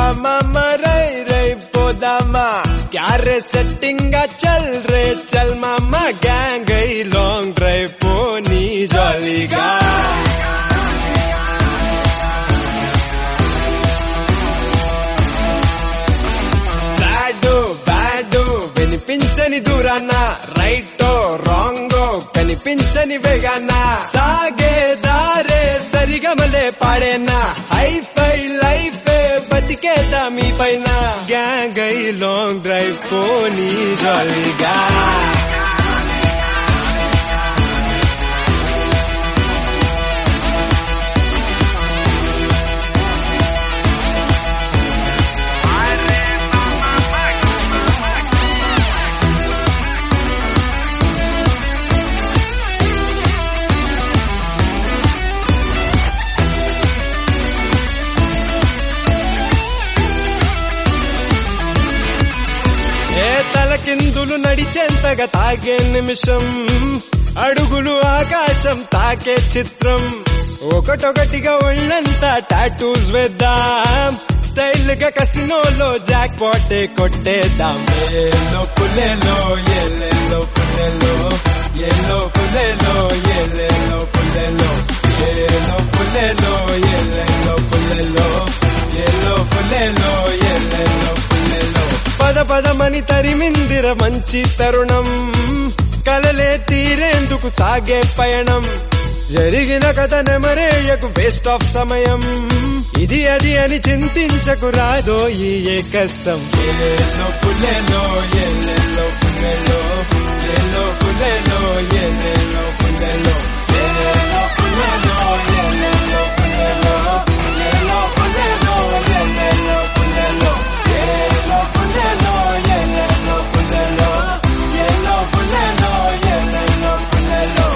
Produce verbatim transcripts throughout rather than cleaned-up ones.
मामा रई रई पोदामा क्या रे सेटिंगा चल रे चल मामा गैंग गई लॉन्ग ड्राइव पोनी जॉलीगा కనిపించని దూరాన రైటో రాంగో కనిపించని వేగాన సాగే దారే సరిగమలే పాడేనా హైఫై లైఫ్ బతికేదా మీ పైన గ్యాంగ్ అయి లాంగ్ డ్రైవ్ పోనీ జాలీగా తలకిందులు నడిచేంతగా తాగే నిమిషం అడుగులు ఆకాశం తాకే చిత్రం ఒకటొకటిగా ఒళ్ళంతా టాటూస్ వేద్దాం స్టైల్ గా కసినోలో జాక్ పాటే కొట్టేద్దాం ఏలో పుల్లెలో ఎల్లెల్లో పుల్లెలో ఎల్లో పుల్లెలో ఎల్లెల్లో పుల్లెలో ఏలో పుల్లెలో ఎల్లెల్లో పుల్లెలో ఎల్లో పుల్లెలో ఎల్లెల్లో పుల్లెలో పద పదమని తరిమిందిర మంచి తరుణం కలలే తీరేందుకు సాగే పయనం జరిగిన కథ నెమరేయకు వేస్ట్ ఆఫ్ సమయం ఇది అది అని చింతించకు రాదో ఈ ఏ కష్టం ఎల్లో పుల్లెలో ఎల్లెల్లో పుల్లెలో ఎల్లో పుల్లెలో ఎల్లెల్లో పుల్లెలో ఎల్లో పుల్లెలో ఎల్లెల్లో పుల్లెలో ఎల్లో పుల్లెలో ఎల్లెల్లో పుల్లెలో ఎల్లో పుల్లెలో ఎల్లెల్లో పుల్లెలో ఎల్లో పుల్లెలో ఎల్లెల్లో పుల్లెలో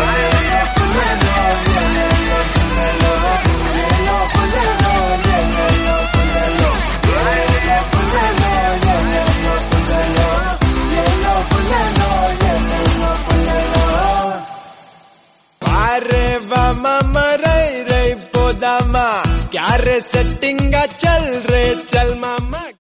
मामा रई रई पोदामा क्या रे सेटिंगा चल रे चल मामा।